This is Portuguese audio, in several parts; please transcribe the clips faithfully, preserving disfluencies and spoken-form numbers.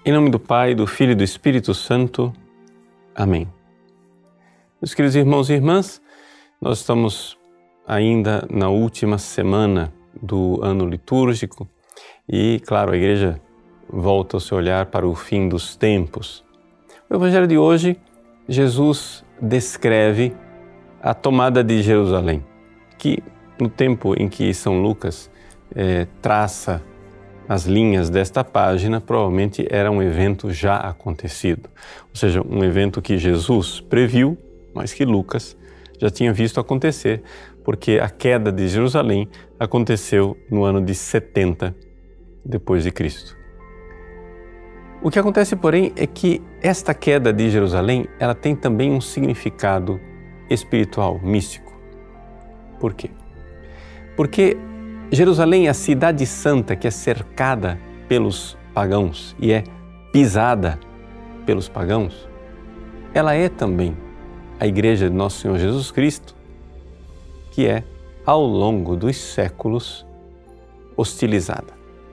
Em nome do Pai, do Filho e do Espírito Santo. Amém. Meus queridos irmãos e irmãs, nós estamos ainda na última semana do ano litúrgico e, claro, a Igreja volta o seu olhar para o fim dos tempos. O Evangelho de hoje, Jesus descreve a tomada de Jerusalém, que no tempo em que São Lucas eh, traça as linhas desta página, provavelmente era um evento já acontecido. Ou seja, um evento que Jesus previu, mas que Lucas já tinha visto acontecer, porque a queda de Jerusalém aconteceu no ano de setenta depois de Cristo. O que acontece, porém, é que esta queda de Jerusalém, ela tem também um significado espiritual, místico. Por quê? Porque Jerusalém é a cidade santa que é cercada pelos pagãos e é pisada pelos pagãos. Ela é também a Igreja de Nosso Senhor Jesus Cristo, que é, ao longo dos séculos, hostilizada.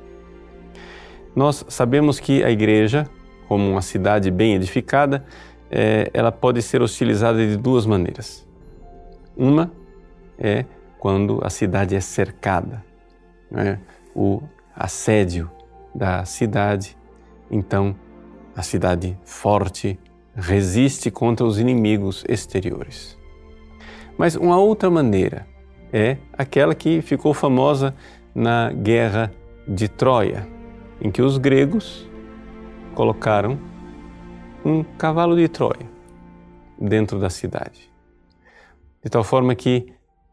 Nós sabemos que a Igreja, como uma cidade bem edificada, é, ela pode ser hostilizada de duas maneiras. Uma é quando a cidade é cercada, né? O assédio da cidade. Então, a cidade forte resiste contra os inimigos exteriores. Mas uma outra maneira é aquela que ficou famosa na Guerra de Troia, em que os gregos colocaram um cavalo de Troia dentro da cidade, de tal forma que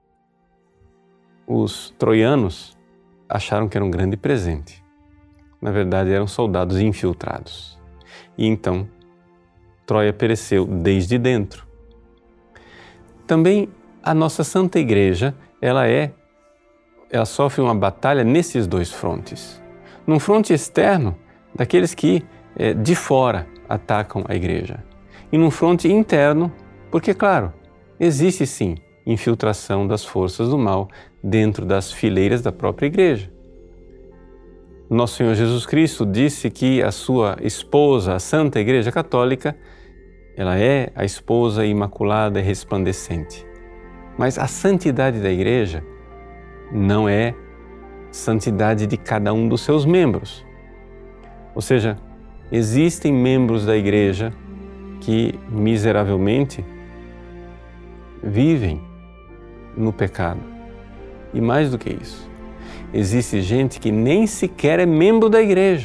os troianos acharam que era um grande presente. Na verdade, eram soldados infiltrados. E então, Troia pereceu desde dentro. Também a nossa Santa Igreja, ela é, ela sofre uma batalha nesses dois frontes. Num fronte externo, daqueles que é, de fora atacam a Igreja. E num fronte interno, porque, claro, existe sim infiltração das forças do mal dentro das fileiras da própria Igreja. Nosso Senhor Jesus Cristo disse que a sua esposa, a Santa Igreja Católica, ela é a esposa imaculada e resplandecente. Mas a santidade da Igreja não é santidade de cada um dos seus membros. Ou seja, existem membros da Igreja que miseravelmente vivem no pecado. E mais do que isso, existe gente que nem sequer é membro da Igreja,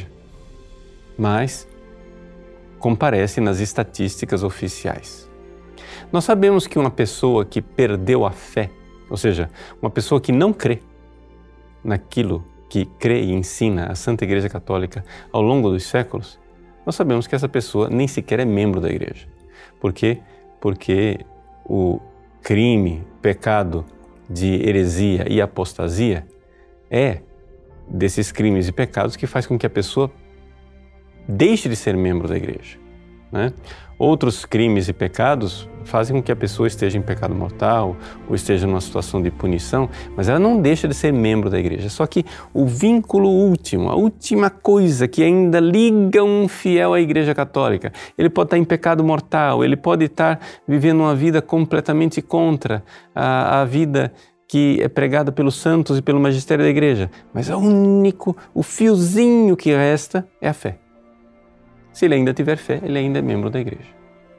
mas comparece nas estatísticas oficiais. Nós sabemos que uma pessoa que perdeu a fé, ou seja, uma pessoa que não crê naquilo que crê e ensina a Santa Igreja Católica ao longo dos séculos, nós sabemos que essa pessoa nem sequer é membro da Igreja. Por quê? Porque o crime, pecado de heresia e apostasia é desses crimes e pecados que faz com que a pessoa deixe de ser membro da Igreja, né? Outros crimes e pecados fazem com que a pessoa esteja em pecado mortal ou esteja numa situação de punição, mas ela não deixa de ser membro da Igreja. Só que o vínculo último, a última coisa que ainda liga um fiel à Igreja Católica, ele pode estar em pecado mortal, ele pode estar vivendo uma vida completamente contra a, a vida que é pregada pelos santos e pelo magistério da Igreja, mas o único, o fiozinho que resta é a fé. Se ele ainda tiver fé, ele ainda é membro da Igreja.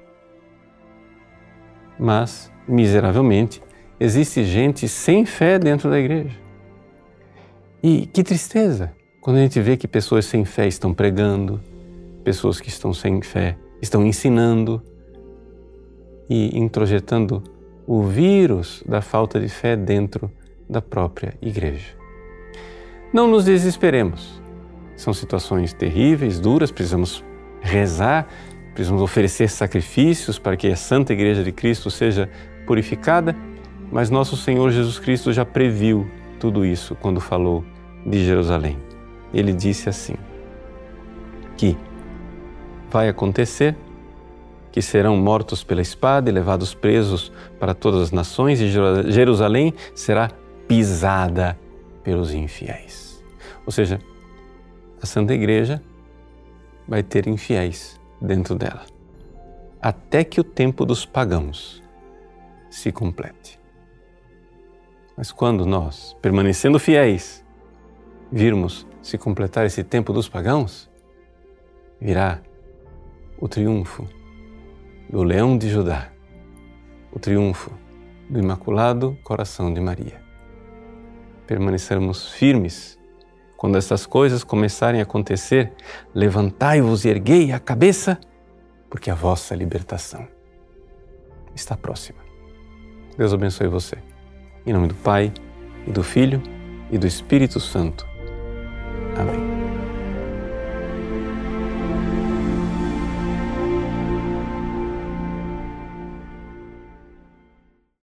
Mas, miseravelmente, existe gente sem fé dentro da Igreja. E que tristeza quando a gente vê que pessoas sem fé estão pregando, pessoas que estão sem fé estão ensinando e introjetando o vírus da falta de fé dentro da própria Igreja. Não nos desesperemos. São situações terríveis, duras, precisamos rezar, precisamos oferecer sacrifícios para que a Santa Igreja de Cristo seja purificada, mas nosso Senhor Jesus Cristo já previu tudo isso quando falou de Jerusalém. Ele disse assim, que vai acontecer que serão mortos pela espada e levados presos para todas as nações, e Jerusalém será pisada pelos infiéis. Ou seja, a Santa Igreja vai ter infiéis dentro dela, até que o tempo dos pagãos se complete. Mas quando nós, permanecendo fiéis, virmos se completar esse tempo dos pagãos, virá o triunfo do Leão de Judá, o triunfo do Imaculado Coração de Maria. Permanecermos firmes. Quando essas coisas começarem a acontecer, levantai-vos e erguei a cabeça, porque a vossa libertação está próxima. Deus abençoe você. Em nome do Pai, e do Filho, e do Espírito Santo.